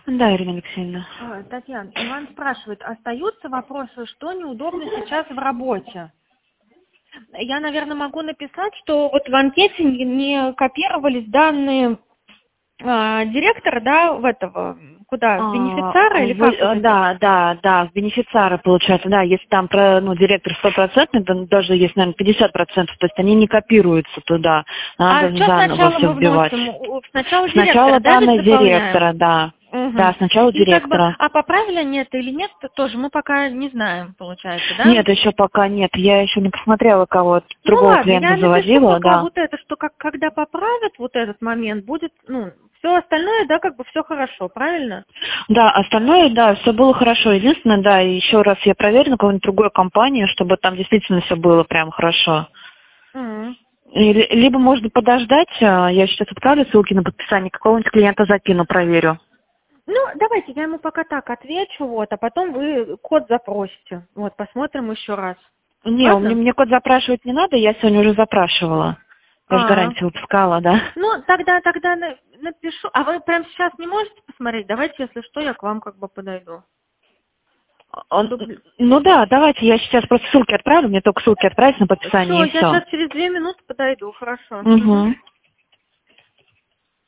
Да, Ирина Алексеевна. Татьяна, Иван спрашивает, остаются вопросы, что неудобно сейчас в работе? Я, наверное, могу написать, что вот в анкете не копировались данные директора, да, в этого, куда, в бенефициара или как? Да, в бенефициары, получается, да, если там директор 100%, то даже есть, наверное, 50%, то есть они не копируются туда, надо Что заново сначала все мы вбивать. вносим? Сначала Сначала директора, да, ведь данные заполняем? директора, да. Угу. Да, сначала И как бы, директора. а поправили они это или нет, тоже мы пока не знаем, получается, да? Нет, еще пока нет, я еще не посмотрела, кого Ну другого ладно, я клиента напишу заводила, пока да. вот это, что когда поправят вот этот момент, будет, все остальное, да, как бы все хорошо, правильно? Да, остальное, да, все было хорошо. Единственное, да, еще раз я проверю на какой-нибудь другой компании, чтобы там действительно все было прям хорошо. Мгм. Либо можно подождать, я сейчас отправлю ссылки на подписание, какого-нибудь клиента закину, проверю. Ну, давайте, я ему пока так отвечу, вот, а потом вы код запросите. Вот, посмотрим еще раз. Не, Ладно? мне код запрашивать не надо, я сегодня уже запрашивала. Я же А, гарантию выпускала, да. ну, тогда напишу. А вы прямо сейчас не можете посмотреть? Давайте, если что, я к вам как бы подойду. Ну да, давайте, я сейчас просто ссылки отправлю, мне только ссылки отправить на подписание Все, и я все. сейчас через 2 минуты подойду, хорошо. Мгм. Угу.